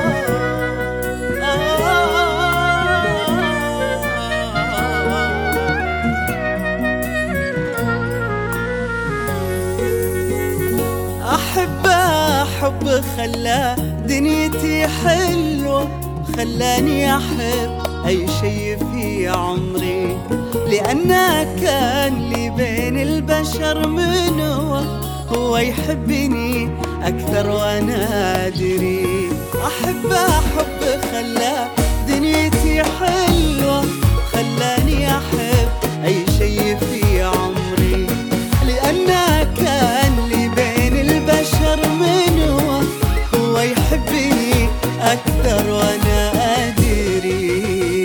أحبه حب خلى دنيتي حلوة، خلاني أحب أي شي في عمري، لأنه كان لي بين البشر منوة، هو يحبني أكثر وأنا أدري. أحبه حب خلى دنيتي حلوة، خلاني أحب أي شي في عمري، لأنه كان لي بين البشر منوة، هو يحبني أكثر وأنا أدري.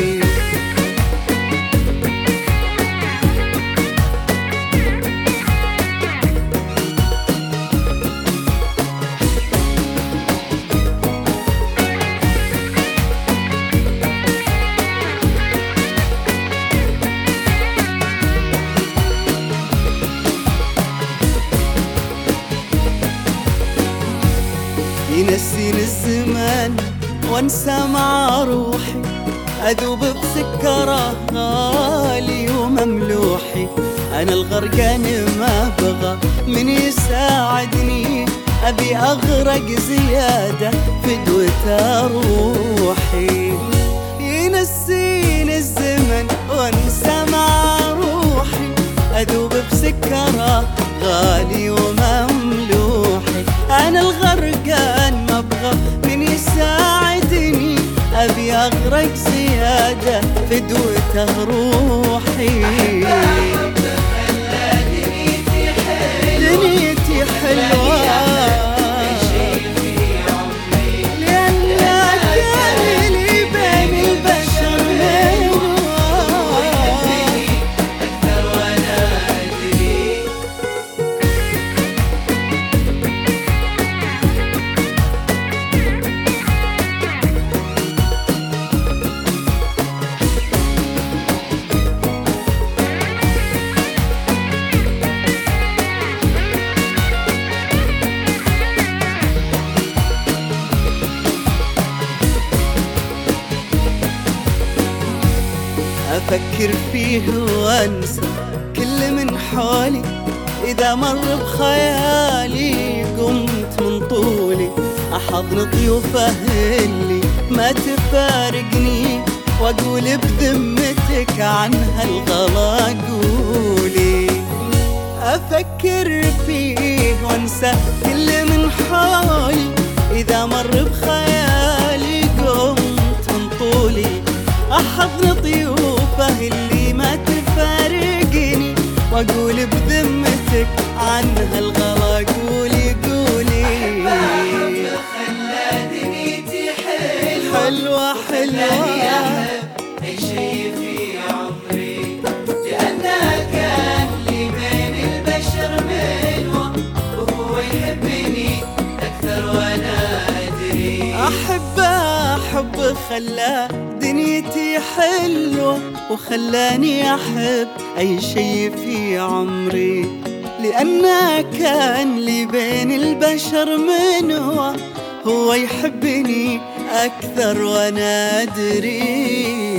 ينسيني الزمان وانسى مع روحي، أذوب بسكره غالي ومملوحي، أنا الغرقان ما بغى من يساعدني، أبي أغرق زيادة فدوة روحي. ينسيني الزمن وانسى مع روحي، أذوب بسكره غالي ومملوحي، أنا الغرقان ما أبغى من يساعدني، أبي أغرق زيادة فدوته روحي. دنيتي حلوة لأنها كان لي بين البشر منوة، أكثر وأنا أدري. أفكر فيه وأنسى كل من حولي، إذا مر بخيالي قمت من طولي، أحضن طيوفه اللي ما تفارقني، وأقول بذمتك عنها الغلا قولي. أفكر فيه وأنسى كل من حولي، إذا مر بخيالي قمت من طولي، أحضن طيوفه اللي ما تفارقني، وأقول بذمتك عنها الغلا قولي قولي. خلى دنيتي حلوة حلوة حلوة أي شي في عمري، لأنه كان لي بين البشر منوة، وهو يحبني أكثر وأنا أدري. أحبه حب خلى دنيتي حلوة، وخلاني أحب أي شي في عمري، لأنه كان لي بين البشر منوة، هو يحبني أكثر وأنا أدري.